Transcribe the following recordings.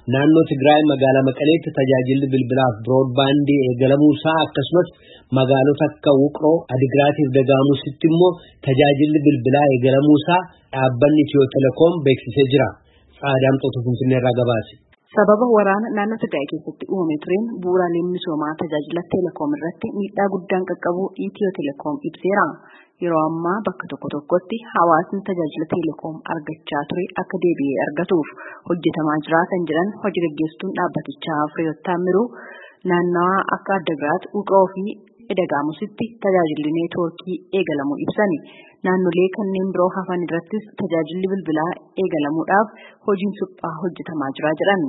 naannoo Tigraay magaalaa Maqaleetti tajaajilli bilbilaaf broadbandii eegalamuu isaa akkasumas magaalota akka Wuqroo, Adigraatiif Dagaamuusitti immoo tajaajilli bilbilaa eegalamuu isaa dhaabbanni Itiyoo Telekoom beeksisee jira. Saadaamtoota Finfinneerraa gabaase. Sababa waraana naannoo Tigraay keessatti uumame tureen bu'uuraaleen misoomaa tajaajila Telekoom irratti miidhaa guddaan qaqqabuu Itiyoo Telekoom ibseera. Yeroo ammaa bakka tokkotti hawaasni tajaajila Telekoom argachaa ture akka deebi'ee argatuuf hojjetamaa jira kan jedhan hojii gaggeessituun dhaabbatichaa Fireewoot Taamiruu naannawaa akka Adigraat, Wuqroo fi Dagaamuusitti tajaajilli neetwoorkii eegalamuu ibsani. Naannolee kanneen biroo hafan irrattis tajaajilli bilbilaa eegalamuudhaaf hojiin suphaa hojjetamaa jira jedhan.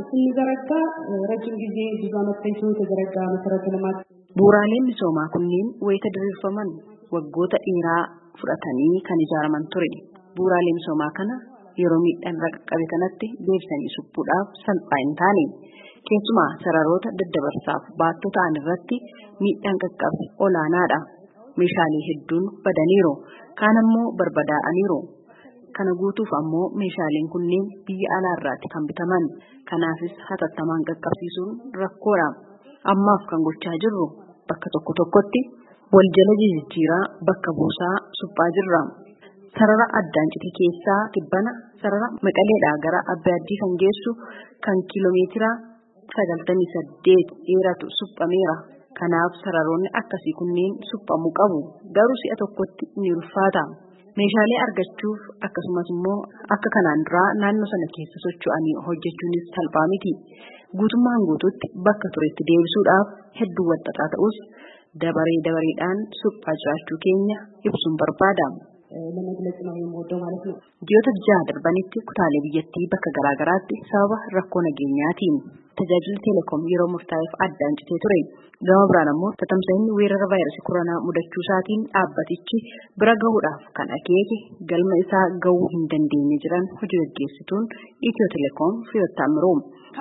Bu'uuraaleen misoomaa kunneen wayita diriirfaman waggoota dheeraa fudhatanii kan ijaaraman ture. Bu'uuraalee misoomaa kana yeroo miidhaan qaqqabe kanatti deebisanii suphuudhaaf salphaa hin taane. Keessumaa sararoota daddabarsaaf baattoo ta'an irratti miidhaan qaqqabe olaanaadha. Meeshaalee hedduun badaniiru. Kaan ammoo barbadaa'aniiru. Kana guutuuf ammoo meeshaaleen kunneen biyya alaarraatti kan bitaman. Kanaafis hatattamaan qaqqabsiisuun rakkoodha. Ammaaf kan gochaa jirru bakka tokkotti wal jala jijjiiraa bakka buusaa suphaa jirra. Sarara addaan cite keessaa tibbana sarara Maqaleedhaa gara Abbaayyaa kan geessu kan kiiloomeetira 98 dheeratu suphameera. Kanaaf sararoonni akkasii kunneen suphamuu qabu. Garuu si'a tokkotti ni ulfaata. Meeshaalee argachuuf akkasumas immoo akka kanaan duraa naannoo sana keessa socho'anii hojjechuunis salphaa miti. Guutummaan guututti bakka turetti deebisuudhaaf hedduu walxaxaa ta'us dabareedhaan suphaa jiraachuu keenya ibsuun barbaada. Ji'oota 6 darbanitti kutaalee biyyattii bakka garaagaraatti sababa rakkoo nageenyaatiin tajaajilli Telekoom yeroo murtaa'eef addaan citee ture. Gama biraan ammoo tatamsa'inni weerara vaayirasii koronaa mudachuu isaatiin dhaabbatichi bira gahuudhaaf kan akeeke galma isaa gahuu hin dandeenye jiran hojii gaggeessituun Itiyoo Telekoom Fireewoot Taamiruu.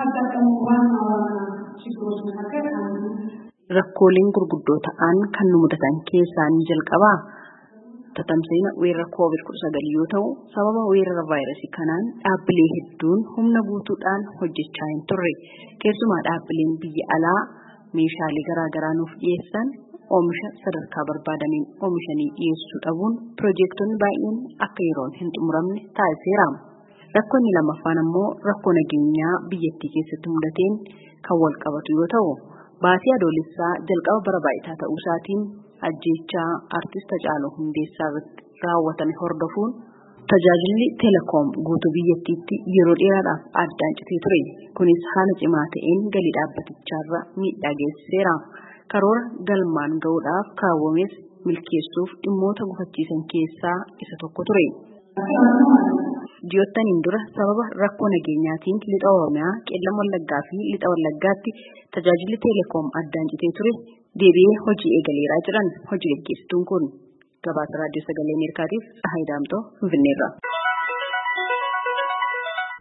Rakkooleen gurguddoo ta'an kan nu mudatan keessaa ni jalqabaa. Tatamsa'ina weerara COVID-19 yoo ta'u, sababa weerara vaayirasii kanaan dhaabbilee hedduun humna guutuudhaan hojjechaa hin turre. Keessumaa dhaabbileen biyya alaa meeshaalee garaagaraa nuuf dhiyeessan oomisha sadarkaa barbaadameen oomishanii dhiyeessuu dhabuun piroojeektonni baay'een akka yeroon hin xumuramne taasiseera. Rakkoonni lammaffaan ammoo rakkoo nageenyaa biyyattii keessatti mudateen kan wal qabatu yoo ta'u, baasii adoolessaa jalqaba bara baay'ataa ta'uu isaatiin ajjeechaa artist Hacaaluu Hundeessaa irratti raawwatame hordofuun tajaajilli Telekoom guutuu biyyattiitti yeroo dheeraadhaaf addaan citee ture. Kunis haala cimaa ta'een galii dhaabbaticharra miidhaa geessiseera. Karoora galmaan gahuudhaaf kaawwames milkeessuuf dhimmoota gufachiisan keessaa isa tokko ture. Ji'oottan dura sababa rakkoo nageenyaatiin lixa Oromiyaa, Qeellam Wallaggaa fi lixa Wallaggaatti tajaajilli Telekoom addaan citee ture. Deebi'ee hojii eegaleeraa jiran hojii gaggeessituun kun gabaasa raadiyoo sagalee Ameerikaatiif Tsahaay Daamtoo Finfinneerraa.